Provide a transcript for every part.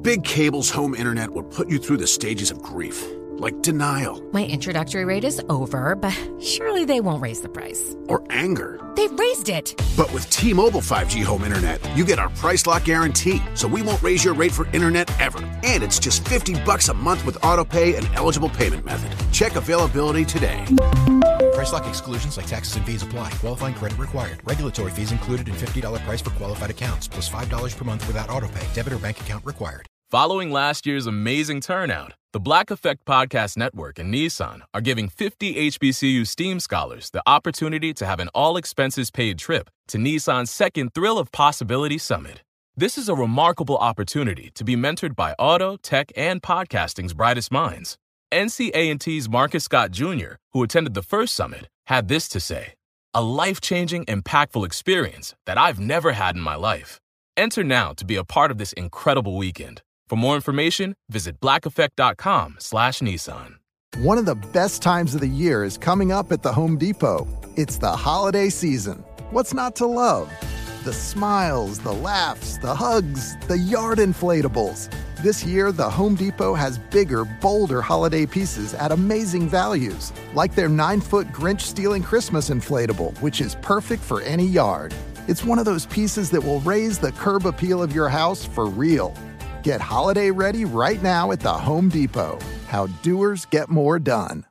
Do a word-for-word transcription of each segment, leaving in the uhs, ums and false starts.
Big Cable's home internet will put you through the stages of grief, like denial. My introductory rate is over, but surely they won't raise the price. Or anger. They've raised it. But with T-Mobile five G home internet, you get our price lock guarantee, so we won't raise your rate for internet ever. And it's just fifty bucks a month with autopay and eligible payment method. Check availability today. Price lock exclusions like taxes and fees apply. Qualifying credit required. Regulatory fees included in fifty dollars price for qualified accounts, plus five dollars per month without autopay. Debit or bank account required. Following last year's amazing turnout, the Black Effect Podcast Network and Nissan are giving fifty H B C U STEAM scholars the opportunity to have an all-expenses-paid trip to Nissan's second Thrill of Possibility Summit. This is a remarkable opportunity to be mentored by auto, tech, and podcasting's brightest minds. N C A and T's Marcus Scott Junior, who attended the first summit, had this to say: "A life-changing, impactful experience that I've never had in my life. Enter now to be a part of this incredible weekend. For more information, visit blackeffect.com slash Nissan. One of the best times of the year is coming up at the Home Depot. It's the holiday season. What's not to love? The smiles, the laughs, the hugs, the yard inflatables. This year, the Home Depot has bigger, bolder holiday pieces at amazing values, like their nine-foot Grinch Stealing Christmas inflatable, which is perfect for any yard. It's one of those pieces that will raise the curb appeal of your house for real. Get holiday ready right now at the Home Depot. How doers get more done.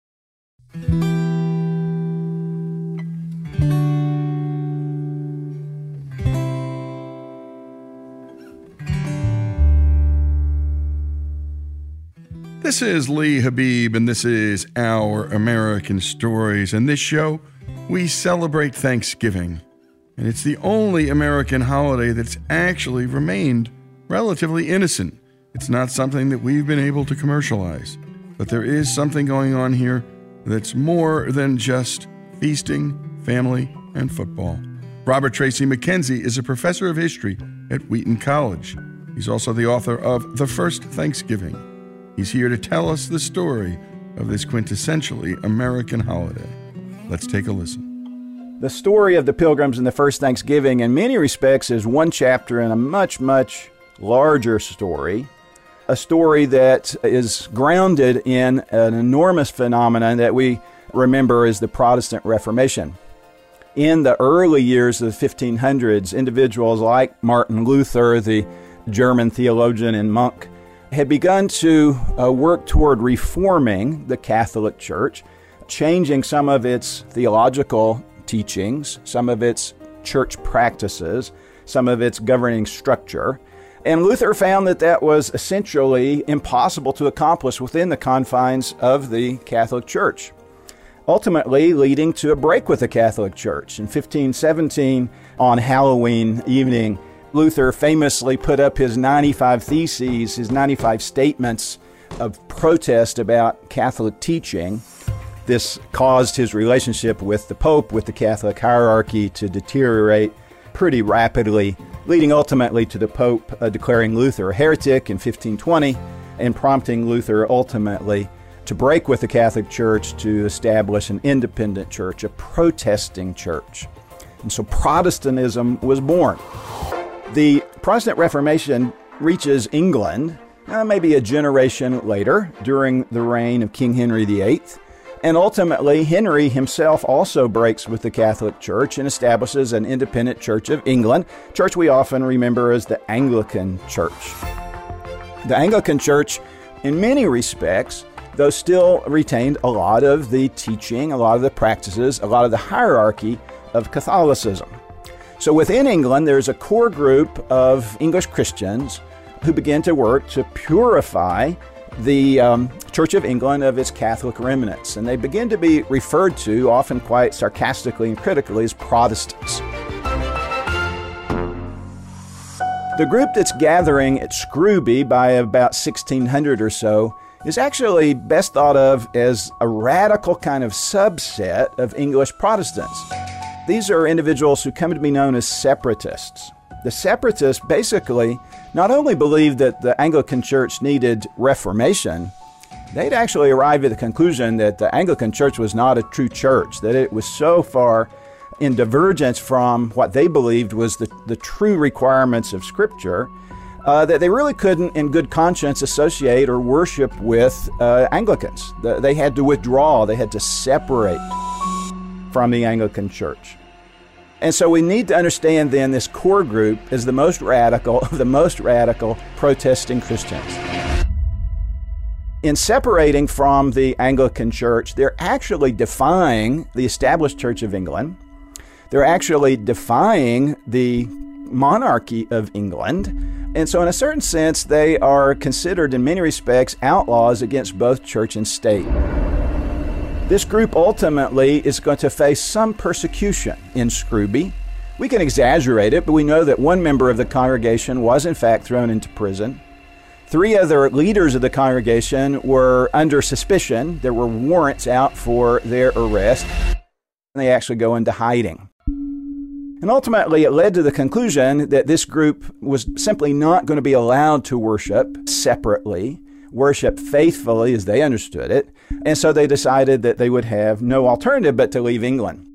This is Lee Habib, and this is Our American Stories. In this show, we celebrate Thanksgiving. And it's the only American holiday that's actually remained relatively innocent. It's not something that we've been able to commercialize. But there is something going on here that's more than just feasting, family, and football. Robert Tracy McKenzie is a professor of history at Wheaton College. He's also the author of The First Thanksgiving. He's here to tell us the story of this quintessentially American holiday. Let's take a listen. The story of the Pilgrims and the First Thanksgiving, in many respects, is one chapter in a much, much larger story, a story that is grounded in an enormous phenomenon that we remember as the Protestant Reformation. In the early years of the fifteen hundreds, individuals like Martin Luther, the German theologian and monk, had begun to uh, work toward reforming the Catholic Church, changing some of its theological teachings, some of its church practices, some of its governing structure. And Luther found that that was essentially impossible to accomplish within the confines of the Catholic Church, ultimately leading to a break with the Catholic Church. In fifteen seventeen, on Halloween evening, Luther famously put up his ninety-five theses, his ninety-five statements of protest about Catholic teaching. This caused his relationship with the Pope, with the Catholic hierarchy, to deteriorate pretty rapidly, leading ultimately to the Pope uh, declaring Luther a heretic in fifteen twenty and prompting Luther ultimately to break with the Catholic Church to establish an independent church, a protesting church. And so Protestantism was born. The Protestant Reformation reaches England uh, maybe a generation later during the reign of King Henry the Eighth. And ultimately, Henry himself also breaks with the Catholic Church and establishes an independent Church of England, church we often remember as the Anglican Church. The Anglican Church, in many respects, though still retained a lot of the teaching, a lot of the practices, a lot of the hierarchy of Catholicism. So within England, there's a core group of English Christians who begin to work to purify the um, Church of England of its Catholic remnants. And they begin to be referred to, often quite sarcastically and critically, as Protestants. The group that's gathering at Scrooby by about sixteen hundred or so is actually best thought of as a radical kind of subset of English Protestants. These are individuals who come to be known as separatists. The separatists basically not only believed that the Anglican Church needed reformation, they'd actually arrived at the conclusion that the Anglican Church was not a true church, that it was so far in divergence from what they believed was the, the true requirements of Scripture, uh, that they really couldn't in good conscience associate or worship with uh, Anglicans. The, they had to withdraw, they had to separate from the Anglican Church. And so we need to understand then this core group is the most radical of the most radical protesting Christians. In separating from the Anglican Church, they're actually defying the established Church of England. They're actually defying the monarchy of England. And so in a certain sense, they are considered in many respects outlaws against both church and state. This group ultimately is going to face some persecution in Scrooby. We can exaggerate it, but we know that one member of the congregation was in fact thrown into prison. Three other leaders of the congregation were under suspicion. There were warrants out for their arrest. They actually go into hiding. And ultimately, it led to the conclusion that this group was simply not going to be allowed to worship separately, worship faithfully as they understood it. And so they decided that they would have no alternative but to leave England.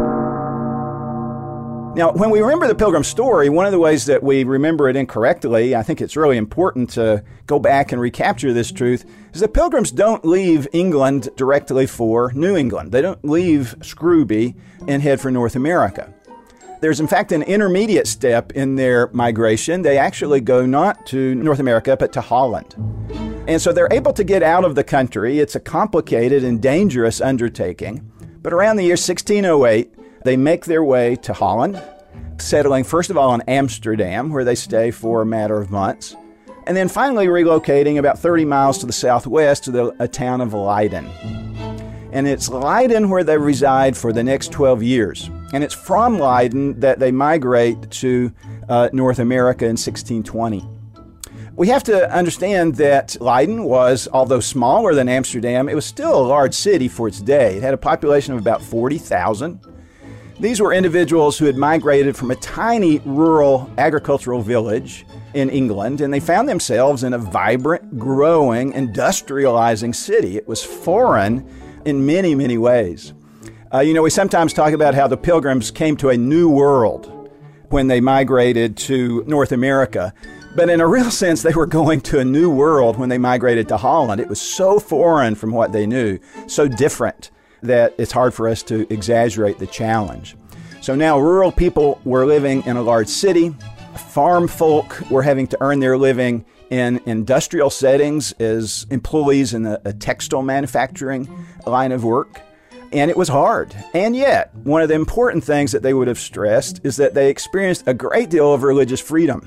Now, when we remember the Pilgrim story, one of the ways that we remember it incorrectly, I think it's really important to go back and recapture this truth, is that Pilgrims don't leave England directly for New England. They don't leave Scrooby and head for North America. There's, in fact, an intermediate step in their migration. They actually go not to North America, but to Holland. And so they're able to get out of the country. It's a complicated and dangerous undertaking. But around the year sixteen oh eight, they make their way to Holland, settling first of all in Amsterdam, where they stay for a matter of months, and then finally relocating about thirty miles to the southwest to the a town of Leiden. And it's Leiden where they reside for the next twelve years. And it's from Leiden that they migrate to uh, North America in sixteen twenty. We have to understand that Leiden was, although smaller than Amsterdam, it was still a large city for its day. It had a population of about forty thousand. These were individuals who had migrated from a tiny rural agricultural village in England, and they found themselves in a vibrant, growing, industrializing city. It was foreign in many, many ways. Uh, you know, we sometimes talk about how the Pilgrims came to a new world when they migrated to North America. But in a real sense, they were going to a new world when they migrated to Holland. It was so foreign from what they knew, so different, that it's hard for us to exaggerate the challenge. So now rural people were living in a large city. Farm folk were having to earn their living in industrial settings as employees in a, a textile manufacturing line of work. And it was hard. And yet, one of the important things that they would have stressed is that they experienced a great deal of religious freedom.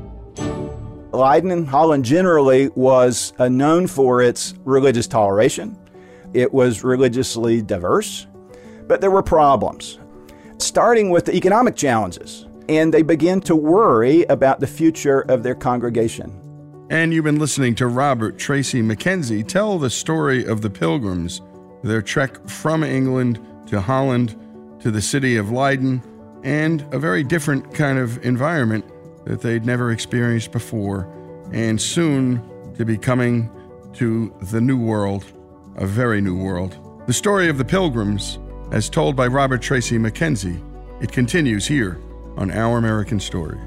Leiden and Holland generally was uh, known for its religious toleration. It was religiously diverse, but there were problems, starting with the economic challenges, and they began to worry about the future of their congregation. And you've been listening to Robert Tracy McKenzie tell the story of the Pilgrims, their trek from England to Holland to the city of Leiden, and a very different kind of environment that they'd never experienced before, and soon to be coming to the new world, a very new world. The story of the Pilgrims, as told by Robert Tracy McKenzie, it continues here on Our American Stories.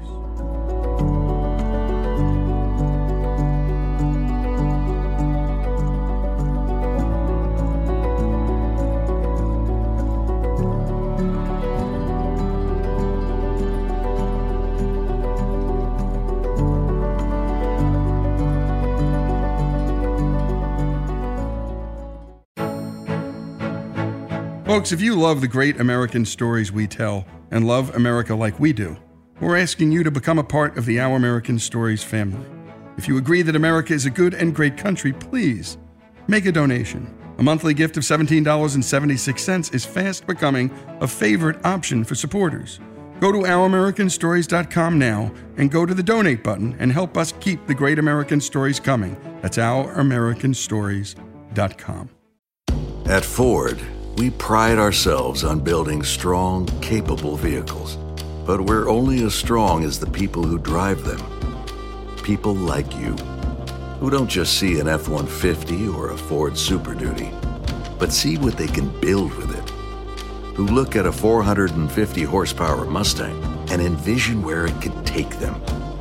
Folks, if you love the great American stories we tell and love America like we do, we're asking you to become a part of the Our American Stories family. If you agree that America is a good and great country, please make a donation. A monthly gift of seventeen dollars and seventy-six cents is fast becoming a favorite option for supporters. Go to our american stories dot com now and go to the donate button and help us keep the great American stories coming. That's our american stories dot com. At Ford, we pride ourselves on building strong, capable vehicles. But we're only as strong as the people who drive them. People like you, who don't just see an F one fifty or a Ford Super Duty, but see what they can build with it. Who look at a four hundred fifty horsepower Mustang and envision where it could take them.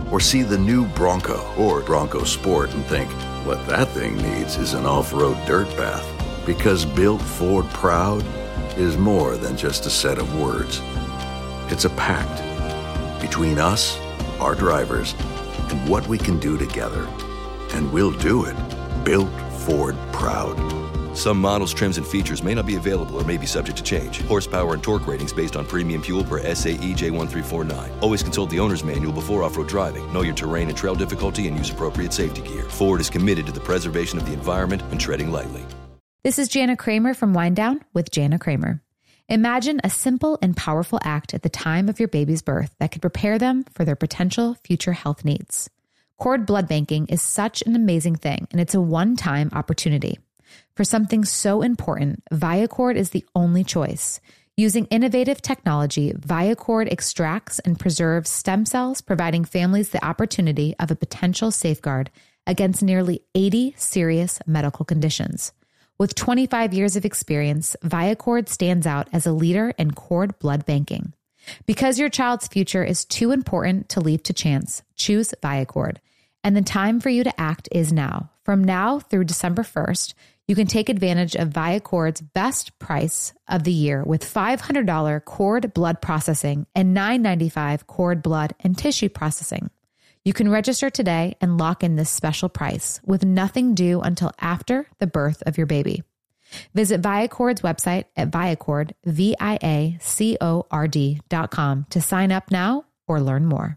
Or see the new Bronco or Bronco Sport and think, what that thing needs is an off-road dirt path. Because Built Ford Proud is more than just a set of words. It's a pact between us, our drivers, and what we can do together. And we'll do it. Built Ford Proud. Some models, trims, and features may not be available or may be subject to change. Horsepower and torque ratings based on premium fuel per S A E J one three four nine. Always consult the owner's manual before off-road driving. Know your terrain and trail difficulty and use appropriate safety gear. Ford is committed to the preservation of the environment and treading lightly. This is Jana Kramer from Wind Down with Jana Kramer. Imagine a simple and powerful act at the time of your baby's birth that could prepare them for their potential future health needs. Cord blood banking is such an amazing thing, and it's a one-time opportunity. For something so important, Viacord is the only choice. Using innovative technology, Viacord extracts and preserves stem cells, providing families the opportunity of a potential safeguard against nearly eighty serious medical conditions. With twenty-five years of experience, Viacord stands out as a leader in cord blood banking. Because your child's future is too important to leave to chance, choose Viacord. And the time for you to act is now. From now through December first, you can take advantage of Viacord's best price of the year with five hundred dollars cord blood processing and nine ninety-five cord blood and tissue processing. You can register today and lock in this special price with nothing due until after the birth of your baby. Visit Viacord's website at Viacord, V I A C O R D dot com to sign up now or learn more.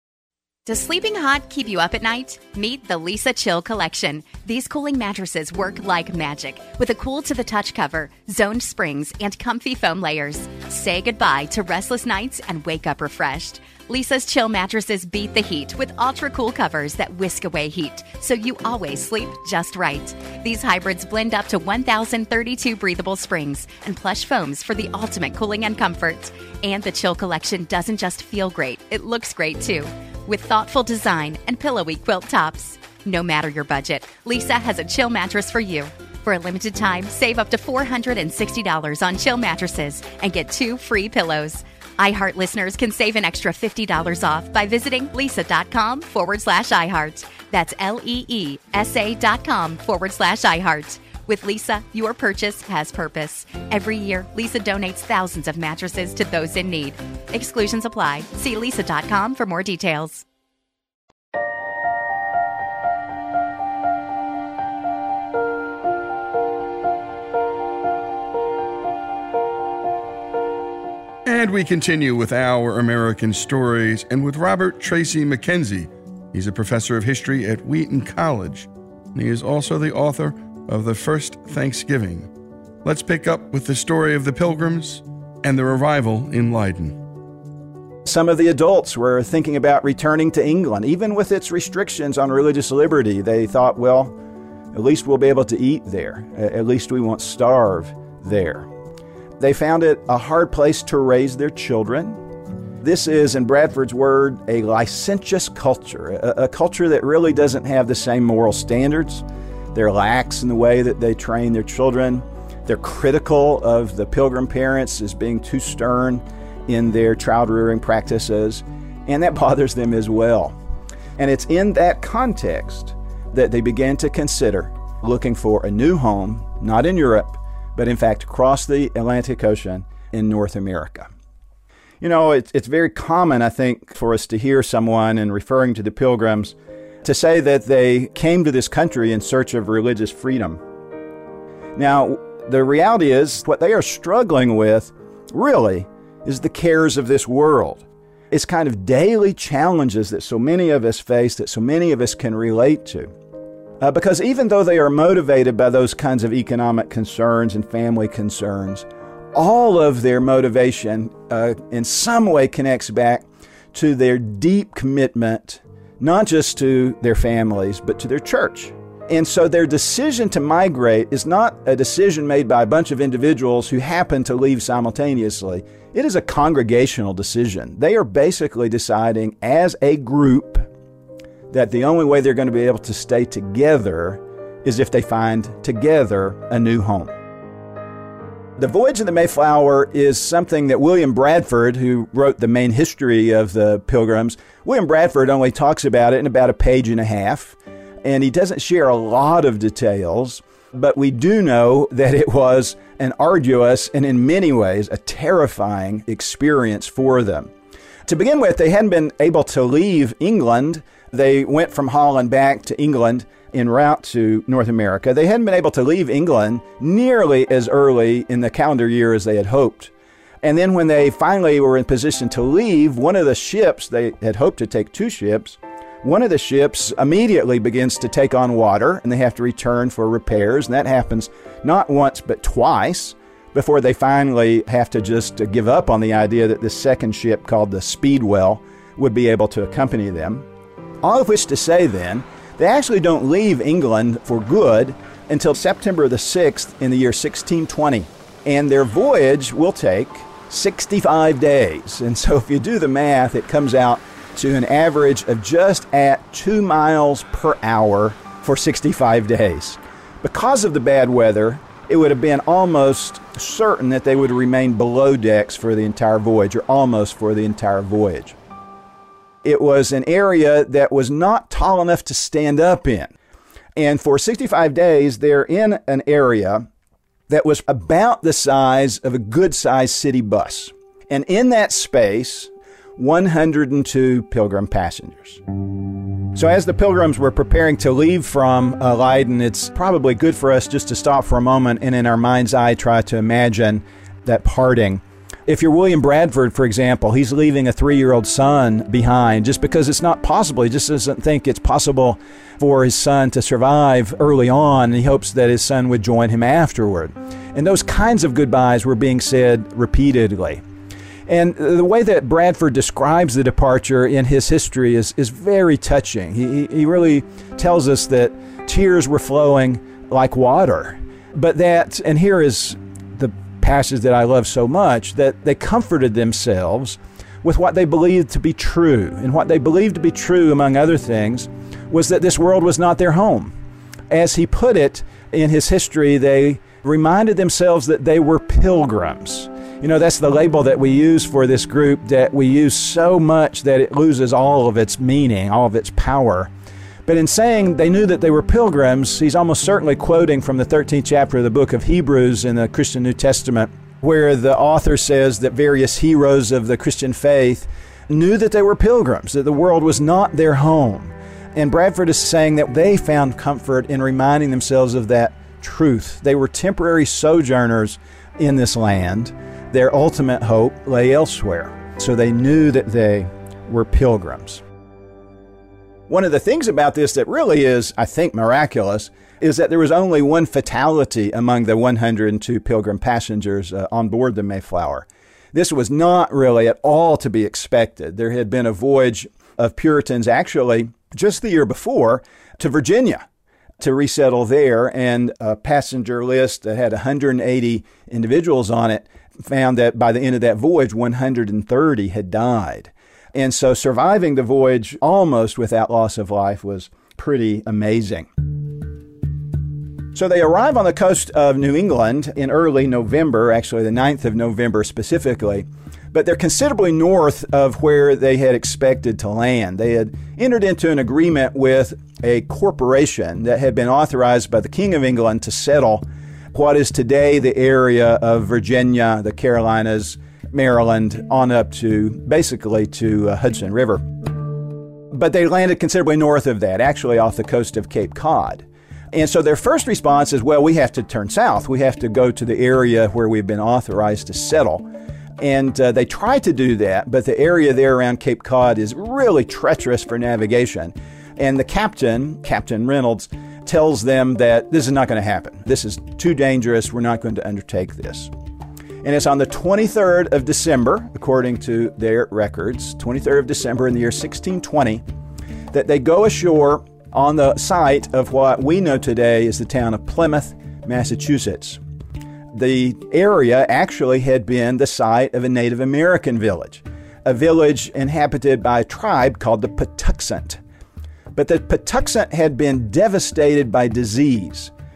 Does sleeping hot keep you up at night? Meet the Leesa Chill Collection. These cooling mattresses work like magic with a cool-to-the-touch cover, zoned springs, and comfy foam layers. Say goodbye to restless nights and wake up refreshed. Leesa's Chill mattresses beat the heat with ultra-cool covers that whisk away heat, so you always sleep just right. These hybrids blend up to one thousand thirty-two breathable springs and plush foams for the ultimate cooling and comfort. And the Chill Collection doesn't just feel great, it looks great too, with thoughtful design and pillowy quilt tops. No matter your budget, Leesa has a Chill mattress for you. For a limited time, save up to four hundred sixty dollars on Chill mattresses and get two free pillows. iHeart listeners can save an extra fifty dollars off by visiting Leesa.com forward slash iHeart. That's L-E-E-S-A dot com forward slash iHeart. With Leesa, your purchase has purpose. Every year, Leesa donates thousands of mattresses to those in need. Exclusions apply. See Leesa dot com for more details. And we continue with our American stories and with Robert Tracy McKenzie. He's a professor of history at Wheaton College, and he is also the author of The First Thanksgiving. Let's pick up with the story of the Pilgrims and their arrival in Leiden. Some of the adults were thinking about returning to England. Even with its restrictions on religious liberty, they thought, well, at least we'll be able to eat there. At least we won't starve there. They found it a hard place to raise their children. This is, in Bradford's word, a licentious culture, a, a culture that really doesn't have the same moral standards. They're lax in the way that they train their children. They're critical of the Pilgrim parents as being too stern in their child-rearing practices, and that bothers them as well. And it's in that context that they began to consider looking for a new home, not in Europe, but in fact across the Atlantic Ocean in North America. You know, it's, it's very common, I think, for us to hear someone, in referring to the Pilgrims, to say that they came to this country in search of religious freedom. Now, the reality is what they are struggling with, really, is the cares of this world. It's kind of daily challenges that so many of us face, that so many of us can relate to. Uh, because even though they are motivated by those kinds of economic concerns and family concerns, all of their motivation uh, in some way connects back to their deep commitment, not just to their families, but to their church. And so their decision to migrate is not a decision made by a bunch of individuals who happen to leave simultaneously. It is a congregational decision. They are basically deciding as a group that the only way they're going to be able to stay together is if they find together a new home. The voyage of the Mayflower is something that William Bradford, who wrote the main history of the Pilgrims, William Bradford only talks about it in about a page and a half, and he doesn't share a lot of details, but we do know that it was an arduous and in many ways a terrifying experience for them. To begin with, they hadn't been able to leave England. They went from Holland back to England en route to North America. They hadn't been able to leave England nearly as early in the calendar year as they had hoped. And then when they finally were in position to leave, one of the ships, they had hoped to take two ships, one of the ships immediately begins to take on water, and they have to return for repairs. And that happens not once, but twice, before they finally have to just give up on the idea that this second ship, called the Speedwell, would be able to accompany them. All of which to say then, they actually don't leave England for good until September the sixth in the year sixteen twenty. And their voyage will take sixty-five days. And so if you do the math, it comes out to an average of just at two miles per hour for sixty-five days. Because of the bad weather, it would have been almost certain that they would remain below decks for the entire voyage, or almost for the entire voyage. It was an area that was not tall enough to stand up in. And for sixty-five days, they're in an area that was about the size of a good-sized city bus. And in that space, one hundred two Pilgrim passengers. So as the Pilgrims were preparing to leave from uh, Leiden, it's probably good for us just to stop for a moment and in our mind's eye try to imagine that parting. If you're William Bradford, for example, he's leaving a three-year-old son behind just because it's not possible. He just doesn't think it's possible for his son to survive early on, and he hopes that his son would join him afterward. And those kinds of goodbyes were being said repeatedly. And the way that Bradford describes the departure in his history is, is very touching. He, he really tells us that tears were flowing like water, but that, and here is the passage that I love so much, that they comforted themselves with what they believed to be true. And what they believed to be true, among other things, was that this world was not their home. As he put it in his history, they reminded themselves that they were pilgrims. You know, that's the label that we use for this group, that we use so much that it loses all of its meaning, all of its power. But in saying they knew that they were pilgrims, he's almost certainly quoting from the thirteenth chapter of the book of Hebrews in the Christian New Testament, where the author says that various heroes of the Christian faith knew that they were pilgrims, that the world was not their home. And Bradford is saying that they found comfort in reminding themselves of that truth. They were temporary sojourners in this land. Their ultimate hope lay elsewhere. So they knew that they were pilgrims. One of the things about this that really is, I think, miraculous is that there was only one fatality among the one hundred two Pilgrim passengers uh, on board the Mayflower. This was not really at all to be expected. There had been a voyage of Puritans actually just the year before to Virginia to resettle there, and a passenger list that had one hundred eighty individuals on it found that by the end of that voyage, one hundred thirty had died. And so surviving the voyage almost without loss of life was pretty amazing. So they arrive on the coast of New England in early November, actually the ninth of November specifically, but they're considerably north of where they had expected to land. They had entered into an agreement with a corporation that had been authorized by the King of England to settle what is today the area of Virginia, the Carolinas, Maryland, on up to basically to uh, Hudson River. But they landed considerably north of that, actually off the coast of Cape Cod. And so their first response is, well, we have to turn south. We have to go to the area where we've been authorized to settle. And uh, they try to do that, but the area there around Cape Cod is really treacherous for navigation. And the captain, Captain Reynolds, tells them that this is not going to happen. This is too dangerous. We're not going to undertake this. And it's on the twenty-third of December, according to their records, twenty-third of December in the year sixteen twenty, that they go ashore on the site of what we know today is the town of Plymouth, Massachusetts. The area actually had been the site of a Native American village, a village inhabited by a tribe called the Patuxent. But the Patuxent had been devastated by disease.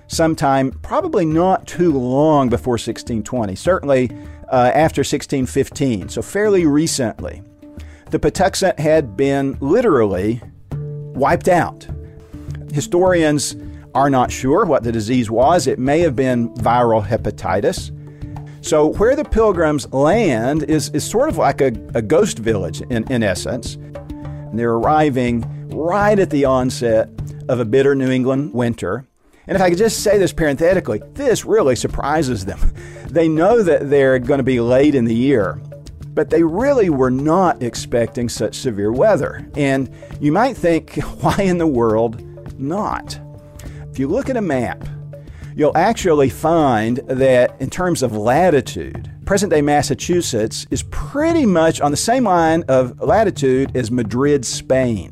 sometime probably not too long before sixteen twenty, certainly uh, after sixteen fifteen, so fairly recently. The Patuxent had been literally wiped out. Historians are not sure what the disease was. It may have been viral hepatitis. So where the Pilgrims land is, is sort of like a, a ghost village in, in essence. And they're arriving right at the onset of a bitter New England winter. And if I could just say this parenthetically, this really surprises them. They know that they're going to be late in the year, but they really were not expecting such severe weather. And you might think, why in the world not? If you look at a map, you'll actually find that in terms of latitude, present-day Massachusetts is pretty much on the same line of latitude as Madrid, Spain.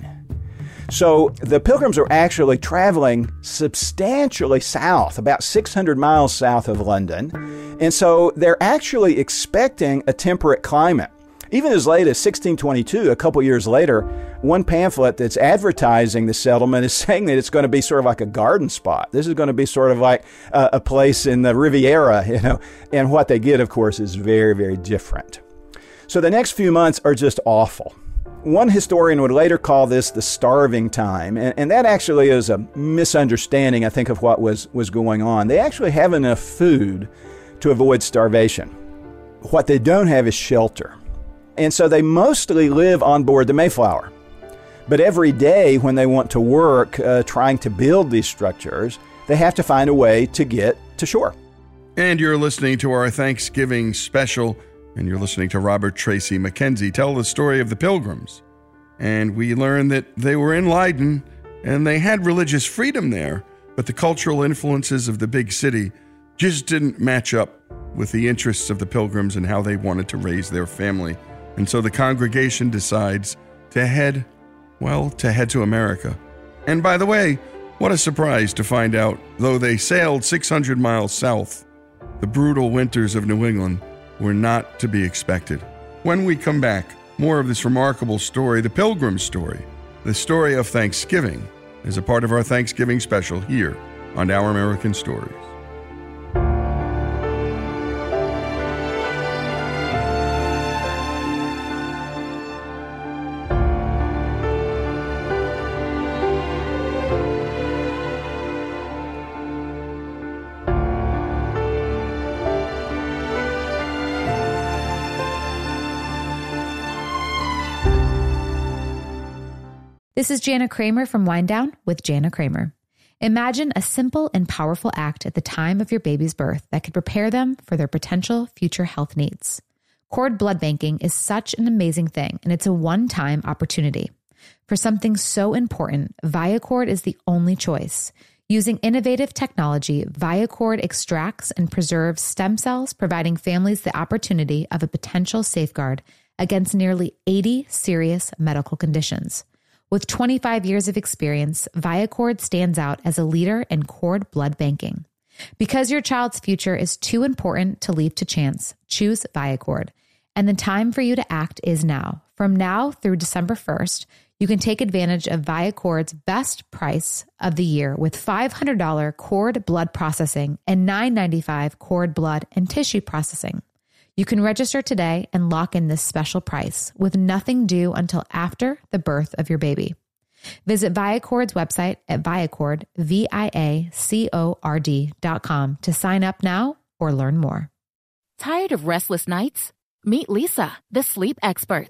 So the Pilgrims are actually traveling substantially south, about six hundred miles south of London. And so they're actually expecting a temperate climate. Even as late as sixteen twenty-two, a couple years later, one pamphlet that's advertising the settlement is saying that it's going to be sort of like a garden spot. This is going to be sort of like a, a place in the Riviera, you know. And what they get, of course, is very, very different. So the next few months are just awful. One historian would later call this the starving time, and, and that actually is a misunderstanding, I think, of what was, was going on. They actually have enough food to avoid starvation. What they don't have is shelter. And so they mostly live on board the Mayflower. But every day when they want to work uh, trying to build these structures, they have to find a way to get to shore. And you're listening to our Thanksgiving special, and you're listening to Robert Tracy McKenzie tell the story of the Pilgrims. And we learn that they were in Leiden, and they had religious freedom there, but the cultural influences of the big city just didn't match up with the interests of the Pilgrims and how they wanted to raise their family. And so the congregation decides to head, well, to head to America. And by the way, what a surprise to find out, though they sailed six hundred miles south, the brutal winters of New England were not to be expected. When we come back, more of this remarkable story, the Pilgrim story, the story of Thanksgiving, is a part of our Thanksgiving special here on Our American Stories. This is Jana Kramer from Wind Down with Jana Kramer. Imagine a simple and powerful act at the time of your baby's birth that could prepare them for their potential future health needs. Cord blood banking is such an amazing thing, and it's a one-time opportunity. For something so important, ViaCord is the only choice. Using innovative technology, ViaCord extracts and preserves stem cells, providing families the opportunity of a potential safeguard against nearly eighty serious medical conditions. With twenty-five years of experience, ViaCord stands out as a leader in cord blood banking. Because your child's future is too important to leave to chance, choose ViaCord. And the time for you to act is now. From now through December first, you can take advantage of ViaCord's best price of the year with five hundred dollars cord blood processing and nine hundred ninety-five dollars cord blood and tissue processing. You can register today and lock in this special price with nothing due until after the birth of your baby. Visit ViaCord's website at Viacord, V I A C O R D dot com to sign up now or learn more. Tired of restless nights? Meet Leesa, the sleep experts.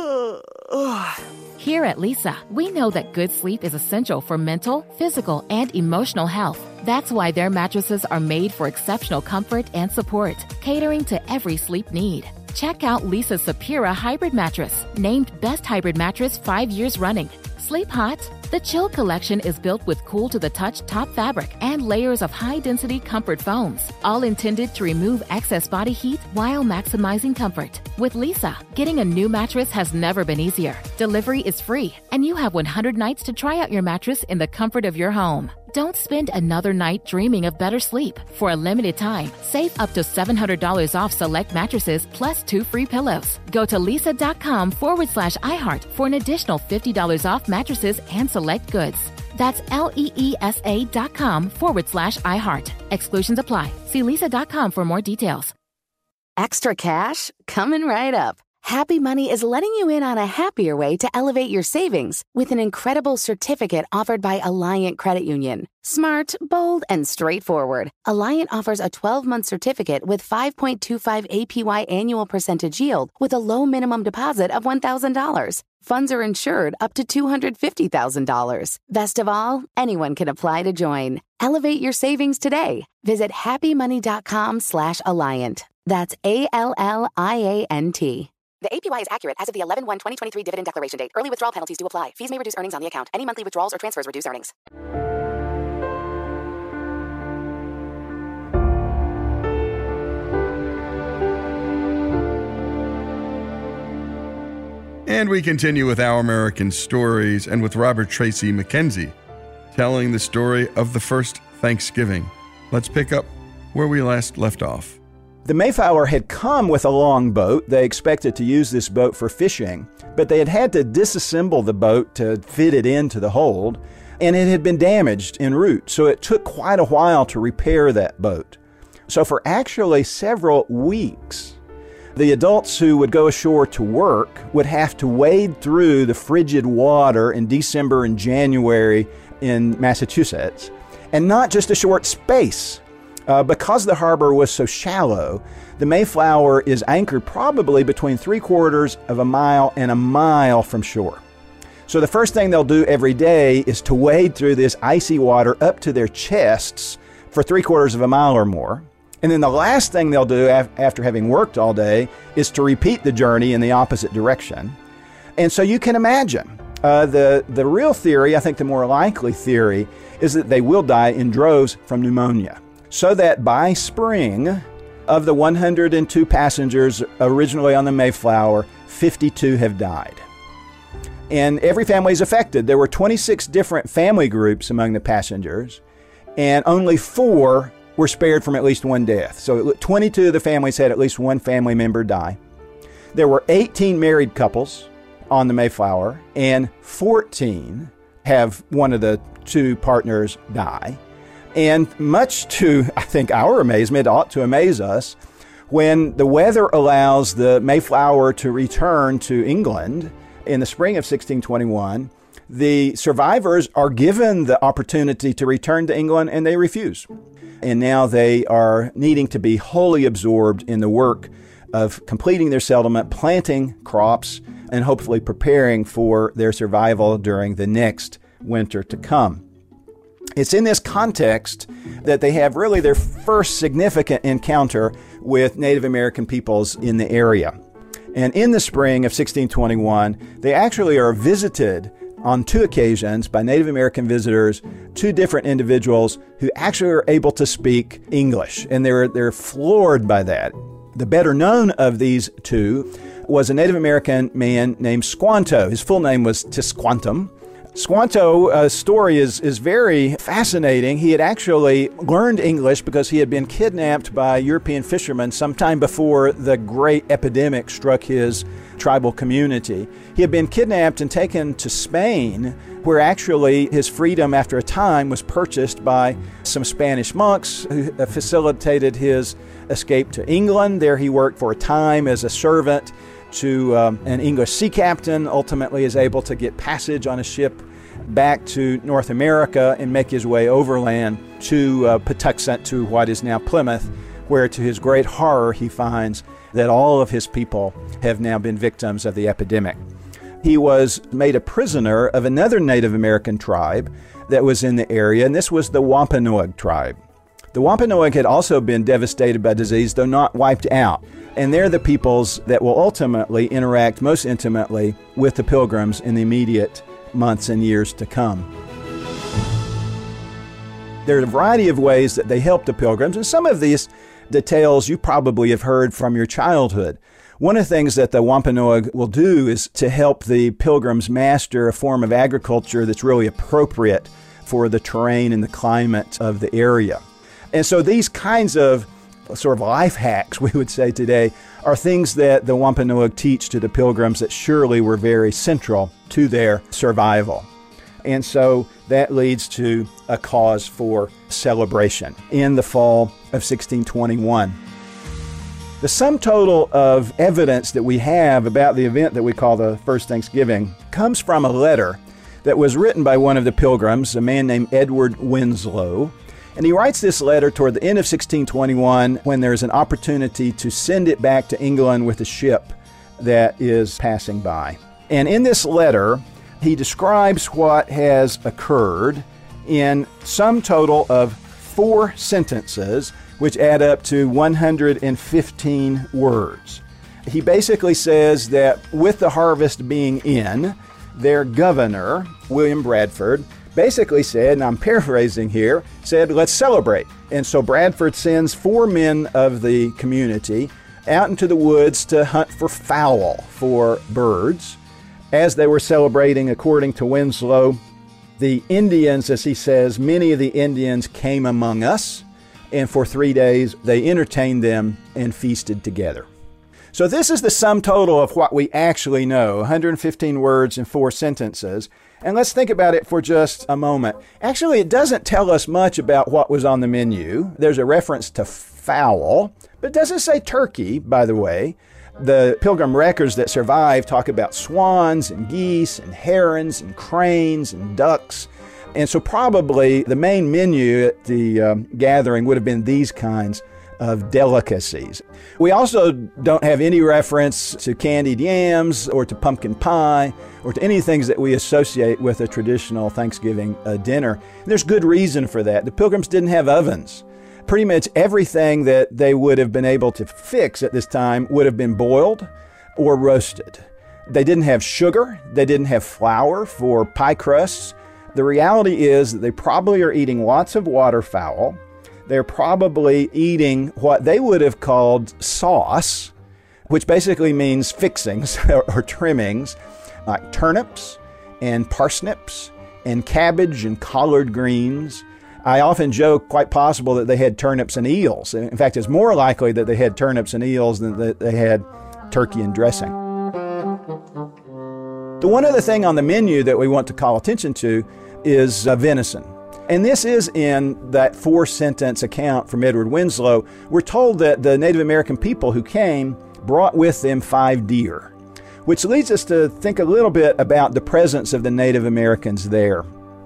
Here at Leesa, we know that good sleep is essential for mental, physical, and emotional health. That's why their mattresses are made for exceptional comfort and support, catering to every sleep need. Check out Leesa's Sapira Hybrid Mattress, named Best Hybrid Mattress five years running. Sleep hot? The Chill Collection is built with cool-to-the-touch top fabric and layers of high-density comfort foams, all intended to remove excess body heat while maximizing comfort. With Leesa, getting a new mattress has never been easier. Delivery is free, and you have one hundred nights to try out your mattress in the comfort of your home. Don't spend another night dreaming of better sleep. For a limited time, save up to seven hundred dollars off select mattresses plus two free pillows. Go to Leesa.com forward slash iHeart for an additional fifty dollars off mattresses and select goods. That's L-E-E-S-A dot com forward slash iHeart. Exclusions apply. See lisa dot com for more details. Extra cash? Coming right up. Happy Money is letting you in on a happier way to elevate your savings with an incredible certificate offered by Alliant Credit Union. Smart, bold, and straightforward. Alliant offers a twelve-month certificate with five point two five A P Y annual percentage yield with a low minimum deposit of one thousand dollars. Funds are insured up to two hundred fifty thousand dollars. Best of all, anyone can apply to join. Elevate your savings today. Visit happymoney.com slash Alliant. That's A L L I A N T. The A P Y is accurate as of the eleven one twenty twenty-three dividend declaration date. Early withdrawal penalties do apply. Fees may reduce earnings on the account. Any monthly withdrawals or transfers reduce earnings. And we continue with Our American Stories and with Robert Tracy McKenzie telling the story of the first Thanksgiving. Let's pick up where we last left off. The Mayflower had come with a long boat. They expected to use this boat for fishing, but they had had to disassemble the boat to fit it into the hold, and it had been damaged en route, so it took quite a while to repair that boat. So for actually several weeks, the adults who would go ashore to work would have to wade through the frigid water in December and January in Massachusetts, and not just a short space. Uh, because the harbor was so shallow, the Mayflower is anchored probably between three quarters of a mile and a mile from shore. So the first thing they'll do every day is to wade through this icy water up to their chests for three quarters of a mile or more. And then the last thing they'll do af- after having worked all day is to repeat the journey in the opposite direction. And so you can imagine, uh, the, the real theory, I think the more likely theory, is that they will die in droves from pneumonia. So that by spring, of the one hundred two passengers originally on the Mayflower, fifty-two have died. And every family is affected. There were twenty-six different family groups among the passengers, and only four were spared from at least one death. So twenty-two of the families had at least one family member die. There were eighteen married couples on the Mayflower, and fourteen have one of the two partners die. And much to, I think, our amazement, it ought to amaze us, when the weather allows the Mayflower to return to England in the spring of sixteen twenty-one, the survivors are given the opportunity to return to England, and they refuse. And now they are needing to be wholly absorbed in the work of completing their settlement, planting crops, and hopefully preparing for their survival during the next winter to come. It's in this context that they have really their first significant encounter with Native American peoples in the area. And in the spring of sixteen twenty-one, they actually are visited on two occasions by Native American visitors, two different individuals who actually are able to speak English. And they're, they're floored by that. The better known of these two was a Native American man named Squanto. His full name was Tisquantum. Squanto's uh, story is, is very fascinating. He had actually learned English because he had been kidnapped by European fishermen sometime before the great epidemic struck his tribal community. He had been kidnapped and taken to Spain, where actually his freedom after a time was purchased by some Spanish monks who facilitated his escape to England. There he worked for a time as a servant to um, an English sea captain, ultimately is able to get passage on a ship back to North America and make his way overland to uh, Patuxent, to what is now Plymouth, where to his great horror he finds that all of his people have now been victims of the epidemic. He was made a prisoner of another Native American tribe that was in the area, and this was the Wampanoag tribe. The Wampanoag had also been devastated by disease, though not wiped out. And they're the peoples that will ultimately interact most intimately with the Pilgrims in the immediate months and years to come. There are a variety of ways that they help the Pilgrims, and some of these details you probably have heard from your childhood. One of the things that the Wampanoag will do is to help the Pilgrims master a form of agriculture that's really appropriate for the terrain and the climate of the area. And so these kinds of sort of life hacks, we would say today, are things that the Wampanoag teach to the Pilgrims that surely were very central to their survival. And so that leads to a cause for celebration in the fall of sixteen twenty-one. The sum total of evidence that we have about the event that we call the First Thanksgiving comes from a letter that was written by one of the pilgrims, a man named Edward Winslow. And he writes this letter toward the end of sixteen twenty-one when there's an opportunity to send it back to England with a ship that is passing by. And in this letter, he describes what has occurred in sum total of four sentences, which add up to one hundred fifteen words. He basically says that with the harvest being in, their governor, William Bradford, basically said, and I'm paraphrasing here, said, let's celebrate. And so Bradford sends four men of the community out into the woods to hunt for fowl, for birds. As they were celebrating, according to Winslow, the Indians, as he says, many of the Indians came among us, and for three days they entertained them and feasted together. So this is the sum total of what we actually know, one hundred fifteen words in four sentences. And let's think about it for just a moment. Actually, it doesn't tell us much about what was on the menu. There's a reference to fowl, but it doesn't say turkey, by the way. The Pilgrim records that survive talk about swans and geese and herons and cranes and ducks. And so probably the main menu at the um, gathering would have been these kinds of delicacies. We also don't have any reference to candied yams or to pumpkin pie or to any things that we associate with a traditional Thanksgiving uh, dinner. And there's good reason for that. The Pilgrims didn't have ovens. Pretty much everything that they would have been able to fix at this time would have been boiled or roasted. They didn't have sugar. They didn't have flour for pie crusts. The reality is that they probably are eating lots of waterfowl. They're probably eating what they would have called sauce, which basically means fixings or, or trimmings, like turnips and parsnips and cabbage and collard greens. I often joke, quite possible, that they had turnips and eels. In fact, it's more likely that they had turnips and eels than that they had turkey and dressing. The one other thing on the menu that we want to call attention to is uh, venison. And this is in that four-sentence account from Edward Winslow. We're told that the Native American people who came brought with them five deer, which leads us to think a little bit about the presence of the Native Americans there.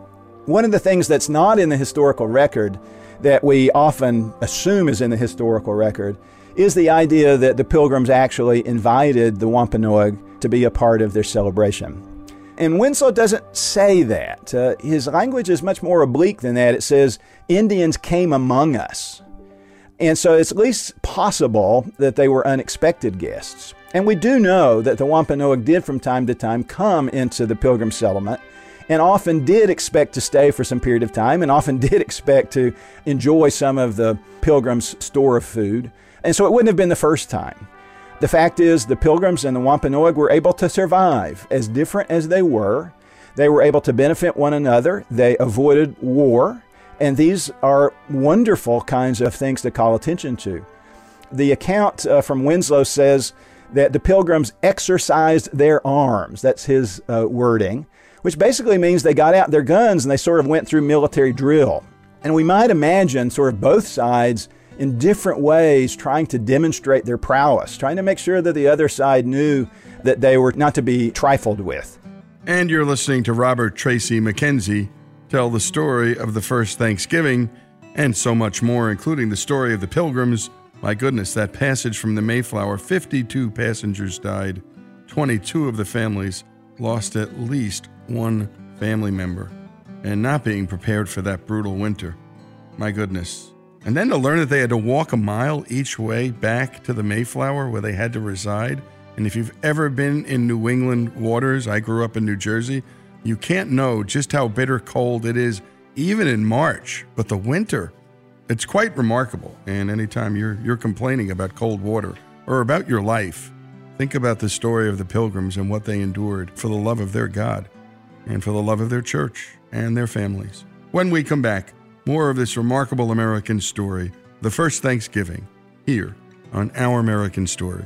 One of the things that's not in the historical record that we often assume is in the historical record is the idea that the Pilgrims actually invited the Wampanoag to be a part of their celebration. And Winslow doesn't say that. Uh, his language is much more oblique than that. It says, Indians came among us. And so it's at least possible that they were unexpected guests. And we do know that the Wampanoag did from time to time come into the Pilgrim settlement and often did expect to stay for some period of time and often did expect to enjoy some of the Pilgrims' store of food. And so it wouldn't have been the first time. The fact is, the Pilgrims and the Wampanoag were able to survive. As different as they were, they were able to benefit one another. They avoided war. And these are wonderful kinds of things to call attention to. The account uh, from Winslow says that the Pilgrims exercised their arms. That's his uh, wording, which basically means they got out their guns and they sort of went through military drill. And we might imagine sort of both sides in different ways trying to demonstrate their prowess, trying to make sure that the other side knew that they were not to be trifled with. And you're listening to Robert Tracy McKenzie tell the story of the first Thanksgiving and so much more, including the story of the Pilgrims. My goodness, that passage from the Mayflower, fifty-two passengers died, twenty-two of the families lost at least one family member, and not being prepared for that brutal winter. My goodness. And then to learn that they had to walk a mile each way back to the Mayflower where they had to reside. And if you've ever been in New England waters, I grew up in New Jersey, you can't know just how bitter cold it is, even in March. But the winter, it's quite remarkable. And anytime you're you're complaining about cold water or about your life, think about the story of the Pilgrims and what they endured for the love of their God and for the love of their church and their families. When we come back, more of this remarkable American story, the first Thanksgiving, here on Our American Stories.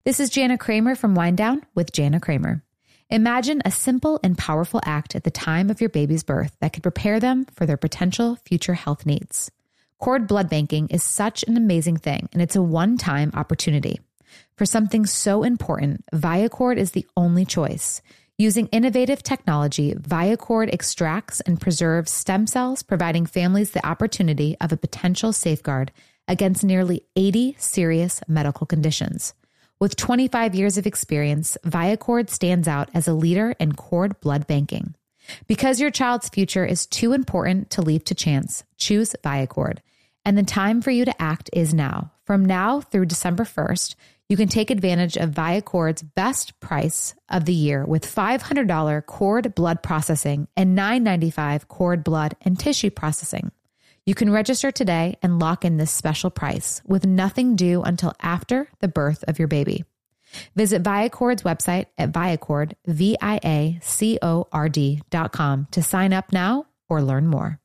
This is Jana Kramer from Wind Down with Jana Kramer. Imagine a simple and powerful act at the time of your baby's birth that could prepare them for their potential future health needs. Cord blood banking is such an amazing thing, and it's a one-time opportunity. For something so important, Viacord is the only choice. Using innovative technology, Viacord extracts and preserves stem cells, providing families the opportunity of a potential safeguard against nearly eighty serious medical conditions. With twenty-five years of experience, Viacord stands out as a leader in cord blood banking. Because your child's future is too important to leave to chance, choose Viacord. And the time for you to act is now. From now through December first, you can take advantage of Viacord's best price of the year with five hundred dollars cord blood processing and nine ninety-five cord blood and tissue processing. You can register today and lock in this special price with nothing due until after the birth of your baby. Visit Viacord's website at Viacord, V I A C O R D dot com to sign up now or learn more.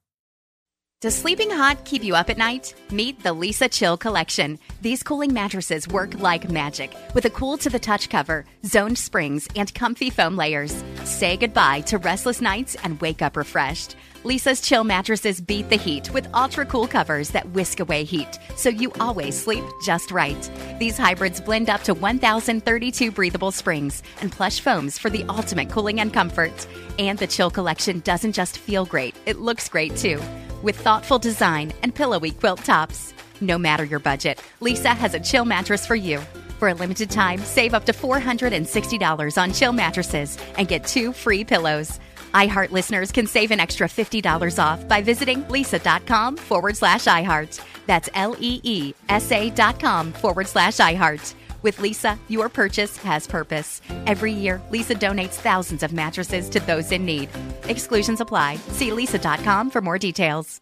Does sleeping hot keep you up at night? Meet the Leesa Chill Collection. These cooling mattresses work like magic with a cool-to-the-touch cover, zoned springs, and comfy foam layers. Say goodbye to restless nights and wake up refreshed. Leesa's Chill mattresses beat the heat with ultra-cool covers that whisk away heat, so you always sleep just right. These hybrids blend up to one thousand thirty-two breathable springs and plush foams for the ultimate cooling and comfort. And the Chill Collection doesn't just feel great, it looks great too, with thoughtful design and pillowy quilt tops. No matter your budget, Leesa has a Chill mattress for you. For a limited time, save up to four hundred sixty dollars on Chill mattresses and get two free pillows. iHeart listeners can save an extra fifty dollars off by visiting Leesa.com forward slash iHeart. That's L-E-E-S-A dot com forward slash iHeart. With Leesa, your purchase has purpose. Every year, Leesa donates thousands of mattresses to those in need. Exclusions apply. See Leesa dot com for more details.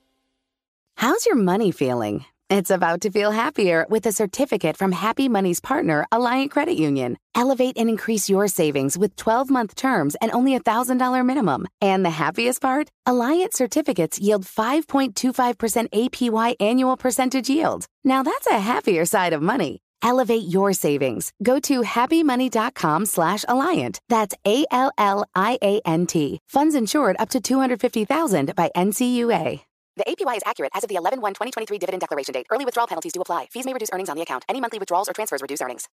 How's your money feeling? It's about to feel happier with a certificate from Happy Money's partner, Alliant Credit Union. Elevate and increase your savings with twelve-month terms and only a one thousand dollars minimum. And the happiest part? Alliant certificates yield five point two five percent A P Y annual percentage yield. Now that's a happier side of money. Elevate your savings. Go to happymoney.com slash Alliant. That's A L L I A N T. Funds insured up to two hundred fifty thousand dollars by N C U A. The A P Y is accurate as of the eleven one twenty twenty-three dividend declaration date. Early withdrawal penalties do apply. Fees may reduce earnings on the account. Any monthly withdrawals or transfers reduce earnings.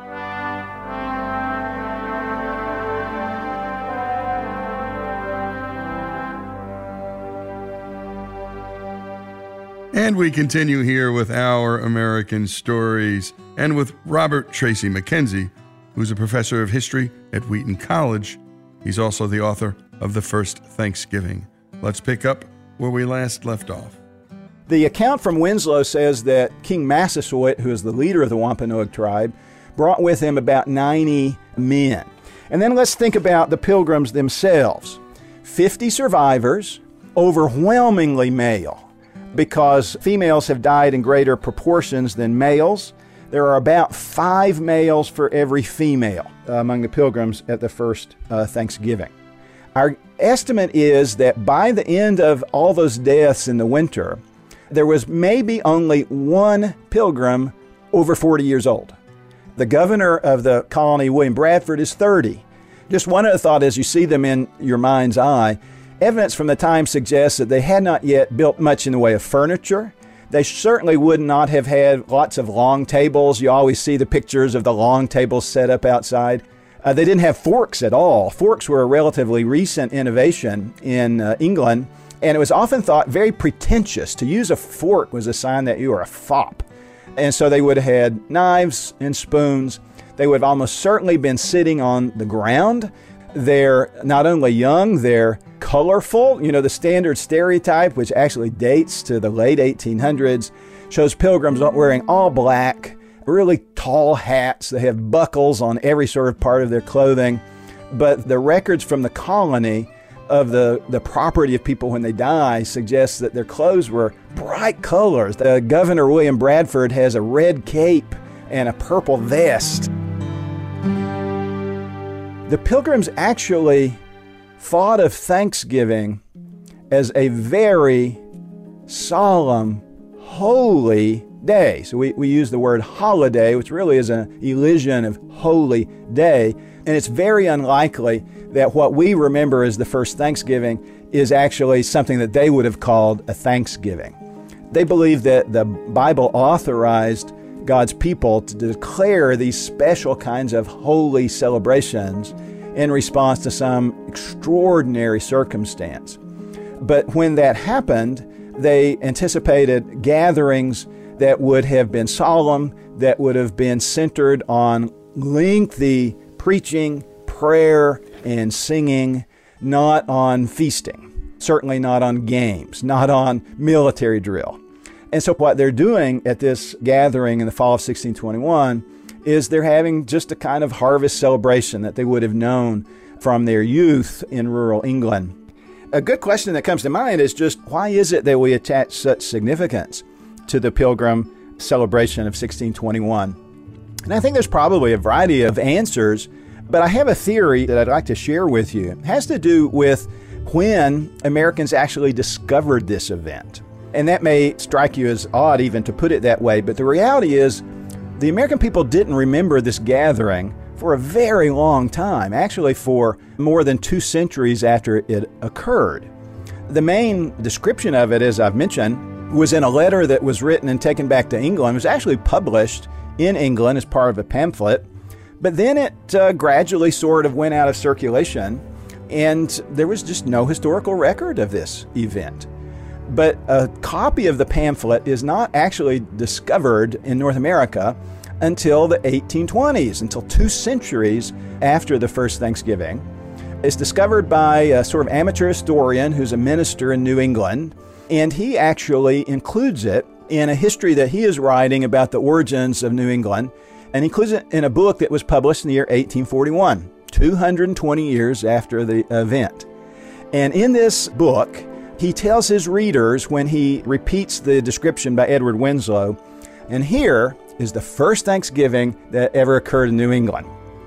And we continue here with Our American Stories and with Robert Tracy McKenzie, who's a professor of history at Wheaton College. He's also the author of The First Thanksgiving. Let's pick up where we last left off. The account from Winslow says that King Massasoit, who is the leader of the Wampanoag tribe, brought with him about ninety men. And then let's think about the pilgrims themselves. fifty survivors, overwhelmingly male, because females have died in greater proportions than males. There are about five males for every female uh, among the pilgrims at the first uh, Thanksgiving. Our estimate is that by the end of all those deaths in the winter, there was maybe only one pilgrim over forty years old. The governor of the colony, William Bradford, is thirty. Just one other thought as you see them in your mind's eye, evidence from the time suggests that they had not yet built much in the way of furniture. They certainly would not have had lots of long tables. You always see the pictures of the long tables set up outside. Uh, they didn't have forks at all. Forks were a relatively recent innovation in uh, England, and it was often thought very pretentious. To use a fork was a sign that you were a fop. And so they would have had knives and spoons. They would have almost certainly been sitting on the ground. They're not only young, they're colorful. You know, the standard stereotype, which actually dates to the late eighteen hundreds, shows pilgrims wearing all black, really tall hats. They have buckles on every sort of part of their clothing. But the records from the colony of the, the property of people when they die suggests that their clothes were bright colors. The Governor William Bradford has a red cape and a purple vest. The Pilgrims actually thought of Thanksgiving as a very solemn, holy day. So we, we use the word holiday, which really is an elision of holy day. And it's very unlikely that what we remember as the first Thanksgiving is actually something that they would have called a Thanksgiving. They believe that the Bible authorized God's people to declare these special kinds of holy celebrations in response to some extraordinary circumstance. But when that happened, they anticipated gatherings that would have been solemn, that would have been centered on lengthy preaching, prayer, and singing, not on feasting, certainly not on games, not on military drill. And so what they're doing at this gathering in the fall of sixteen twenty-one is they're having just a kind of harvest celebration that they would have known from their youth in rural England. A good question that comes to mind is just, why is it that we attach such significance to the Pilgrim celebration of sixteen twenty-one? And I think there's probably a variety of answers, but I have a theory that I'd like to share with you. It has to do with when Americans actually discovered this event. And that may strike you as odd even to put it that way, but the reality is the American people didn't remember this gathering for a very long time, actually for more than two centuries after it occurred. The main description of it, as I've mentioned, was in a letter that was written and taken back to England. It was actually published in England as part of a pamphlet, but then it uh, gradually sort of went out of circulation, and there was just no historical record of this event. But a copy of the pamphlet is not actually discovered in North America until the eighteen twenties, until two centuries after the first Thanksgiving. It's discovered by a sort of amateur historian who's a minister in New England, and he actually includes it in a history that he is writing about the origins of New England, and includes it in a book that was published in the year eighteen forty-one, two hundred twenty years after the event. And in this book, he tells his readers, when he repeats the description by Edward Winslow, and here is the first Thanksgiving that ever occurred in New England.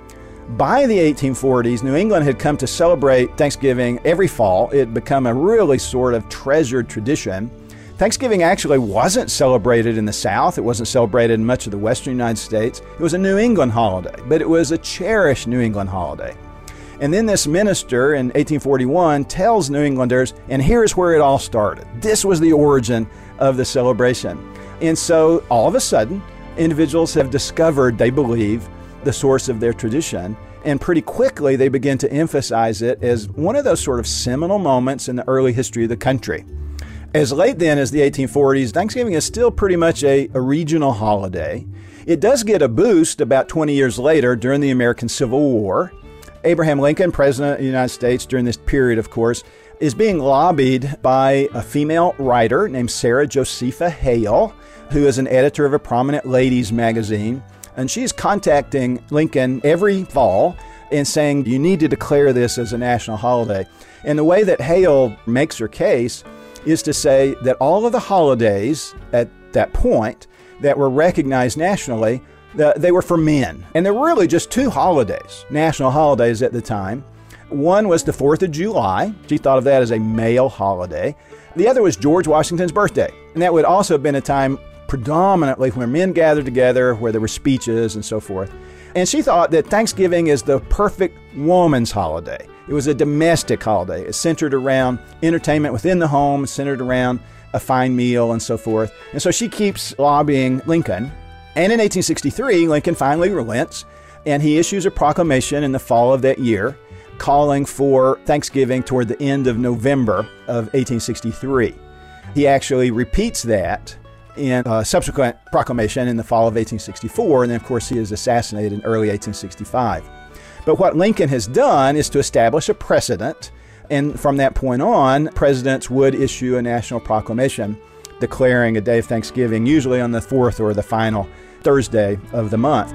By the eighteen forties, New England had come to celebrate Thanksgiving every fall. It had become a really sort of treasured tradition. Thanksgiving actually wasn't celebrated in the South. It wasn't celebrated in much of the western United States. It was a New England holiday, but it was a cherished New England holiday. And then this minister in eighteen forty-one tells New Englanders, and here's where it all started. This was the origin of the celebration. And so all of a sudden, individuals have discovered, they believe, the source of their tradition. And pretty quickly, they begin to emphasize it as one of those sort of seminal moments in the early history of the country. As late then as the eighteen forties, Thanksgiving is still pretty much a, a regional holiday. It does get a boost about twenty years later during the American Civil War. Abraham Lincoln, President of the United States during this period, of course, is being lobbied by a female writer named Sarah Josepha Hale, who is an editor of a prominent ladies magazine. And she's contacting Lincoln every fall and saying, you need to declare this as a national holiday. And the way that Hale makes her case is to say that all of the holidays at that point that were recognized nationally, they were for men. And there were really just two holidays, national holidays at the time. One was the fourth of July. She thought of that as a male holiday. The other was George Washington's birthday. And that would also have been a time predominantly where men gathered together, where there were speeches and so forth. And she thought that Thanksgiving is the perfect woman's holiday. It was a domestic holiday. It's centered around entertainment within the home, centered around a fine meal and so forth. And so she keeps lobbying Lincoln. And in eighteen sixty-three, Lincoln finally relents, and he issues a proclamation in the fall of that year calling for Thanksgiving toward the end of November of eighteen sixty-three. He actually repeats that in a subsequent proclamation in the fall of eighteen sixty-four, and then of course he is assassinated in early eighteen sixty-five. But what Lincoln has done is to establish a precedent, and from that point on, presidents would issue a national proclamation declaring a day of Thanksgiving, usually on the fourth or the final Thursday of the month.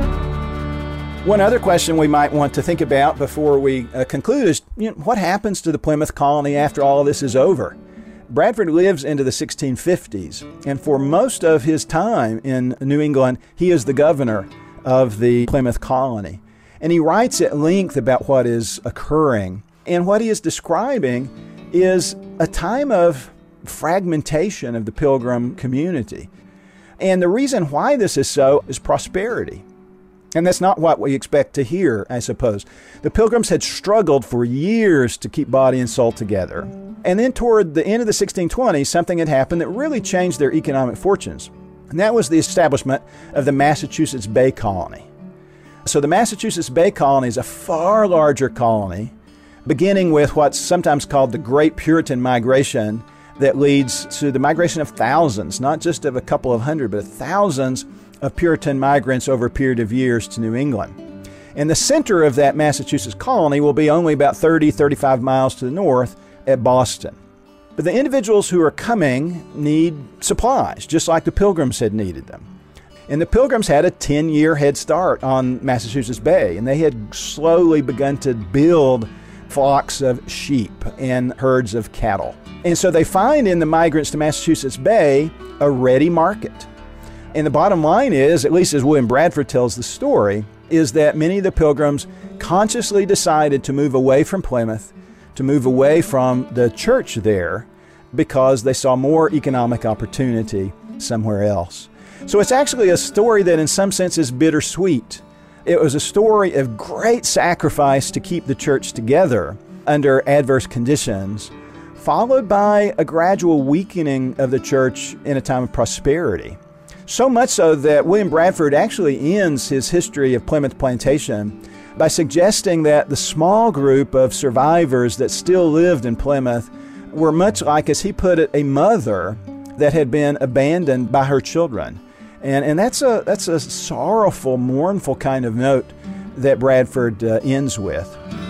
One other question we might want to think about before we uh, conclude is, you know, what happens to the Plymouth colony after all of this is over? Bradford lives into the sixteen fifties, and for most of his time in New England, he is the governor of the Plymouth colony. And he writes at length about what is occurring. And what he is describing is a time of fragmentation of the Pilgrim community. And the reason why this is so is prosperity. And that's not what we expect to hear, I suppose. The Pilgrims had struggled for years to keep body and soul together. And then toward the end of the sixteen twenties, something had happened that really changed their economic fortunes. And that was the establishment of the Massachusetts Bay Colony. So the Massachusetts Bay Colony is a far larger colony, beginning with what's sometimes called the Great Puritan Migration, that leads to the migration of thousands, not just of a couple of hundred, but thousands of Puritan migrants over a period of years to New England. And the center of that Massachusetts colony will be only about thirty, thirty-five miles to the north at Boston. But the individuals who are coming need supplies, just like the Pilgrims had needed them. And the Pilgrims had a ten-year head start on Massachusetts Bay, and they had slowly begun to build flocks of sheep and herds of cattle. And so they find in the migrants to Massachusetts Bay a ready market. And the bottom line is, at least as William Bradford tells the story, is that many of the Pilgrims consciously decided to move away from Plymouth, to move away from the church there, because they saw more economic opportunity somewhere else. So it's actually a story that in some sense is bittersweet. It was a story of great sacrifice to keep the church together under adverse conditions, followed by a gradual weakening of the church in a time of prosperity. So much so that William Bradford actually ends his history of Plymouth Plantation by suggesting that the small group of survivors that still lived in Plymouth were much like, as he put it, a mother that had been abandoned by her children. And, and that's a that's a sorrowful, mournful kind of note that Bradford uh, ends with.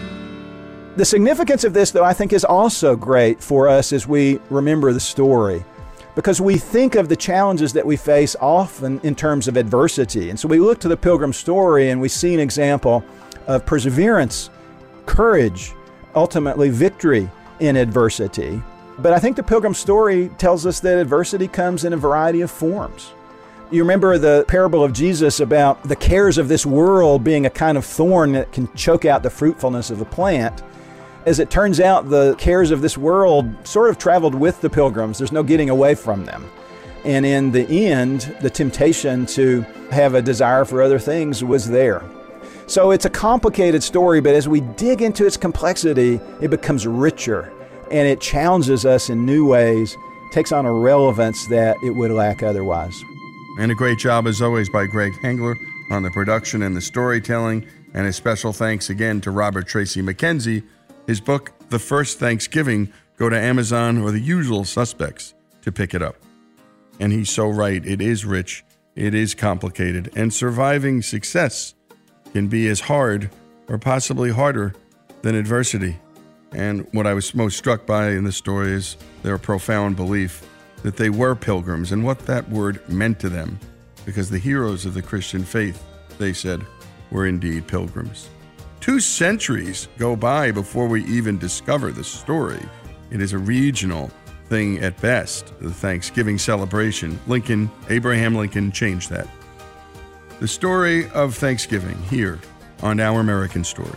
The significance of this, though, I think is also great for us as we remember the story, because we think of the challenges that we face often in terms of adversity. And so we look to the Pilgrim story and we see an example of perseverance, courage, ultimately victory in adversity. But I think the Pilgrim story tells us that adversity comes in a variety of forms. You remember the parable of Jesus about the cares of this world being a kind of thorn that can choke out the fruitfulness of the plant. As it turns out, the cares of this world sort of traveled with the Pilgrims. There's no getting away from them. And in the end, the temptation to have a desire for other things was there. So it's a complicated story, but as we dig into its complexity, it becomes richer, and it challenges us in new ways, takes on a relevance that it would lack otherwise. And a great job, as always, by Greg Hengler on the production and the storytelling. And a special thanks again to Robert Tracy McKenzie. His book, The First Thanksgiving, go to Amazon or the usual suspects to pick it up. And he's so right. It is rich. It is complicated. And surviving success can be as hard or possibly harder than adversity. And what I was most struck by in the story is their profound belief that they were pilgrims and what that word meant to them, because the heroes of the Christian faith, they said, were indeed pilgrims. Two centuries go by before we even discover the story. It is a regional thing at best, the Thanksgiving celebration. Lincoln, Abraham Lincoln changed that. The story of Thanksgiving here on Our American Stories.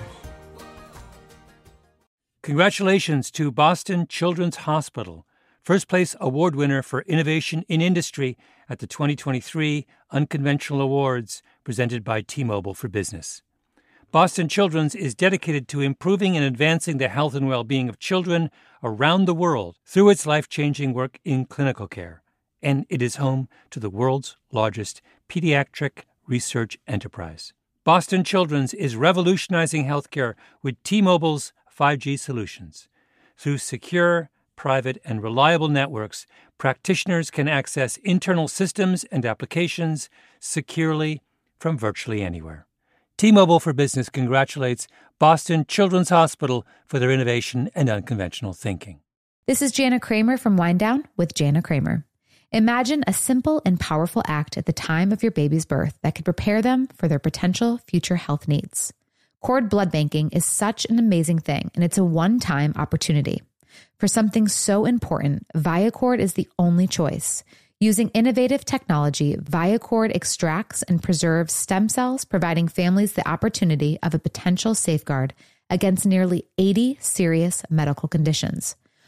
Congratulations to Boston Children's Hospital, first place award winner for innovation in industry at the twenty twenty-three Unconventional Awards presented by T-Mobile for Business. Boston Children's is dedicated to improving and advancing the health and well-being of children around the world through its life-changing work in clinical care. And it is home to the world's largest pediatric research enterprise. Boston Children's is revolutionizing healthcare with T-Mobile's five G solutions. Through secure, private, and reliable networks, practitioners can access internal systems and applications securely from virtually anywhere. T-Mobile for Business congratulates Boston Children's Hospital for their innovation and unconventional thinking. This is Jana Kramer from Wind Down with Jana Kramer. Imagine a simple and powerful act at the time of your baby's birth that could prepare them for their potential future health needs. Cord blood banking is such an amazing thing, and it's a one-time opportunity. For something so important, Viacord is the only choice. Using innovative technology, Viacord extracts and preserves stem cells, providing families the opportunity of a potential safeguard against nearly eighty serious medical conditions.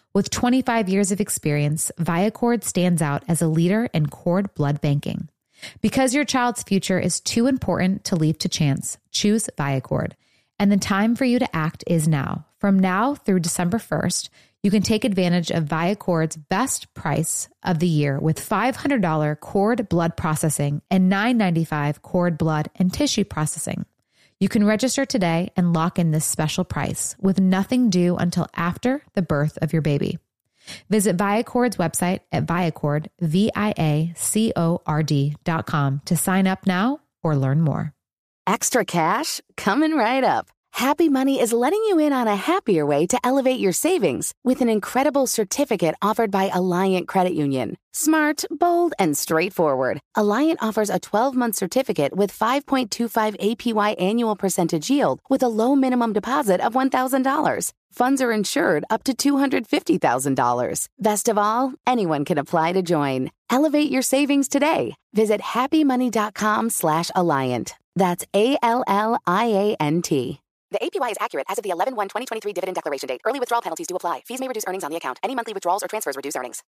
With twenty-five years of experience, Viacord stands out as a leader in cord blood banking. Because your child's future is too important to leave to chance, choose Viacord. And the time for you to act is now. From now through December first, you can take advantage of Viacord's best price of the year with five hundred dollars cord blood processing and nine hundred ninety-five dollars cord blood and tissue processing. You can register today and lock in this special price with nothing due until after the birth of your baby. Visit Viacord's website at Viacord, V I A C O R D dot com to sign up now or learn more. Extra cash? Coming right up. Happy Money is letting you in on a happier way to elevate your savings with an incredible certificate offered by Alliant Credit Union. Smart, bold, and straightforward. Alliant offers a twelve-month certificate with five point two five A P Y annual percentage yield with a low minimum deposit of one thousand dollars. Funds are insured up to two hundred fifty thousand dollars. Best of all, anyone can apply to join. Elevate your savings today. Visit happymoney.com slash Alliant. That's A L L I A N T. The A P Y is accurate as of the eleven one twenty twenty-three dividend declaration date. Early withdrawal penalties do apply. Fees may reduce earnings on the account. Any monthly withdrawals or transfers reduce earnings.